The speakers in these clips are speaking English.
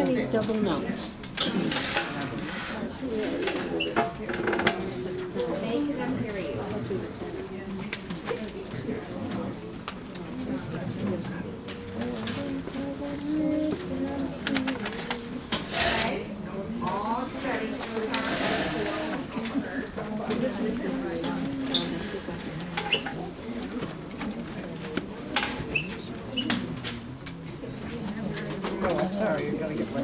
penny double notes. Make them hear you. Okay, all ready for Oh, I'm sorry, you're gonna get wet.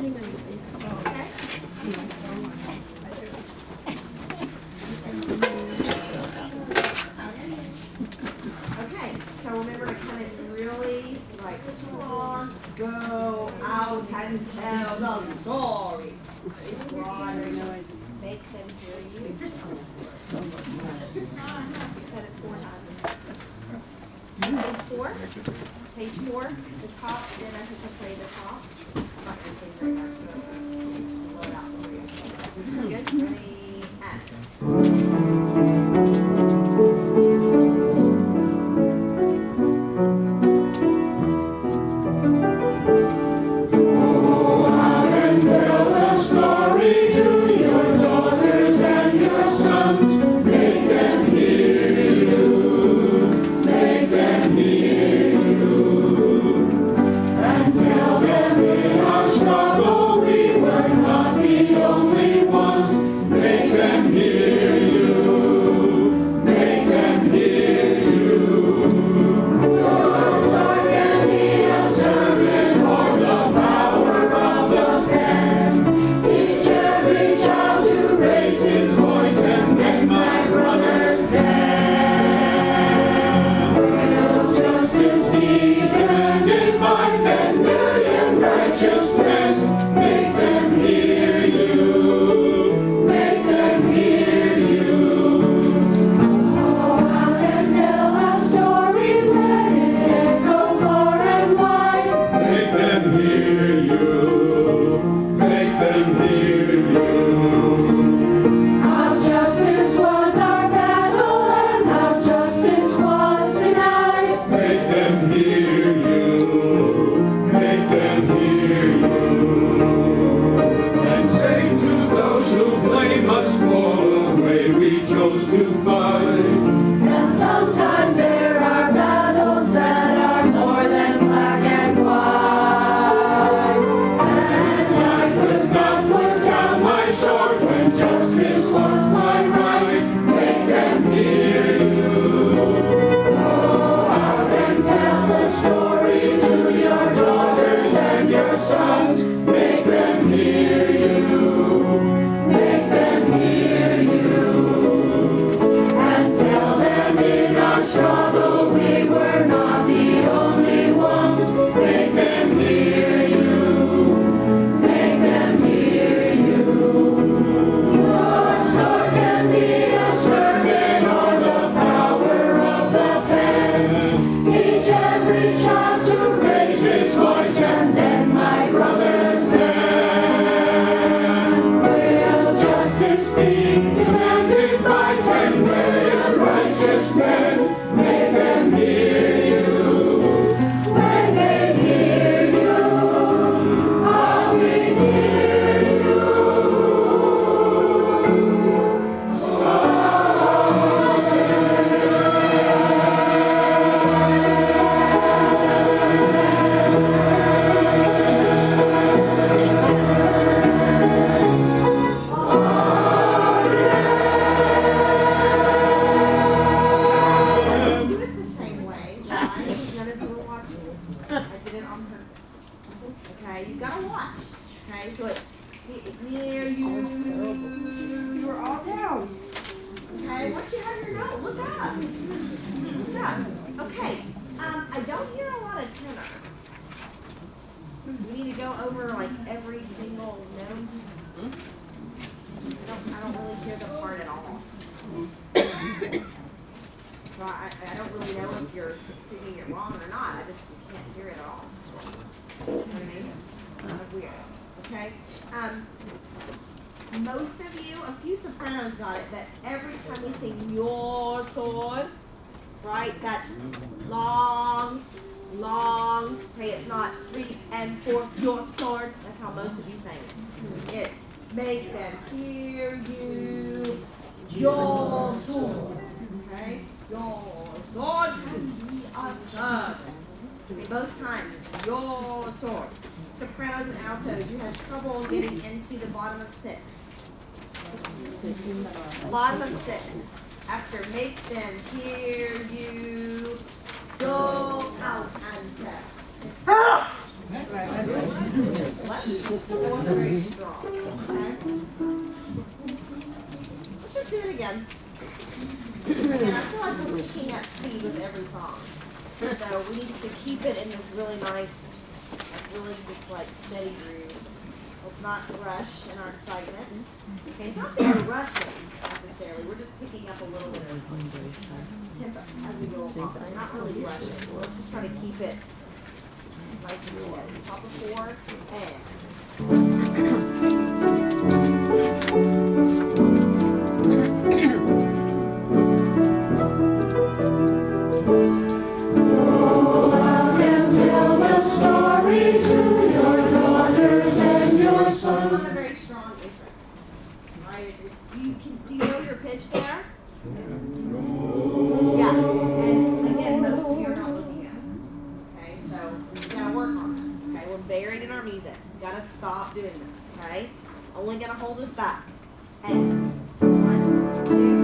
Okay, so remember to come in really like strong, go out and tell the story. Make them hear you. Set it 4 times. Page 4. Page 4, the top, then as if to play the top. I'm not going to sing very much, so I'll blow it out for you. Good? Ready? Act. Most of you, a few sopranos got it, that every time we sing your sword, right, that's long, long. Okay, it's not reap and forth your sword. That's how most of you sing it. It's make them hear you, your sword. Okay, your sword can be a servant. Okay, both times it's your sword. Sopranos and altos, you had trouble getting into the bottom of 6. Bottom of 6. After make them hear you, go out and tell. That wasn't very strong. Okay? Let's just do it again. Again, I feel like we're picking up speed with every song. So we need to keep it in this really nice, really just like steady groove. Let's not rush in our excitement. Okay, it's not very rushing necessarily. We're just picking up a little bit of tempo as we go along. We're not really rushing. So let's just try to keep it nice and steady. Top of 4 do you know your pitch there? Yeah, and again, most of you are not looking at it. Okay, so we gotta work on it. Okay, we're buried in our music. We gotta stop doing that. Okay, it's only gonna hold us back. And 1, 2.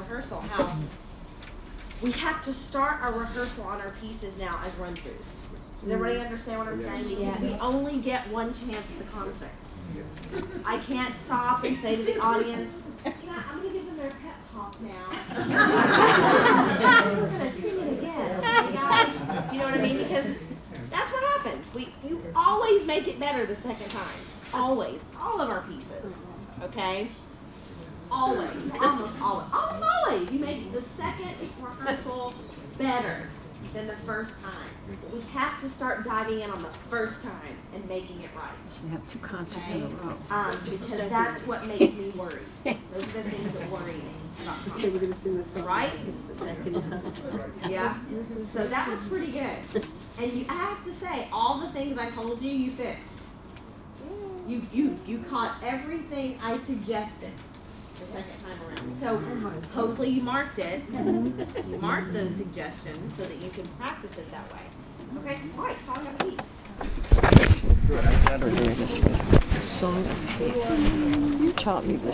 We have to start our rehearsal on our pieces now as run-throughs. Does everybody understand what I'm saying? Because we only get one chance at the concert. I can't stop and say to the audience, yeah, I'm going to give them their pep talk now. We're going to sing it again, okay, guys? You know what I mean? Because that's what happens. We always make it better the second time. Always. All of our pieces. Okay? Always. Almost always. Almost always. You make the second rehearsal better than the first time. We have to start diving in on the first time and making it right. You have 2 concerts in a row. Because that's what makes me worry. Those are the things that worry me about concerts. Right? It's the second time. Yeah. So that was pretty good. And I have to say, all the things I told you, you fixed. You caught everything I suggested the second time around. So hopefully you marked it. You marked those suggestions so that you can practice it that way. Okay? All right, song of peace. Song of peace. You taught me this.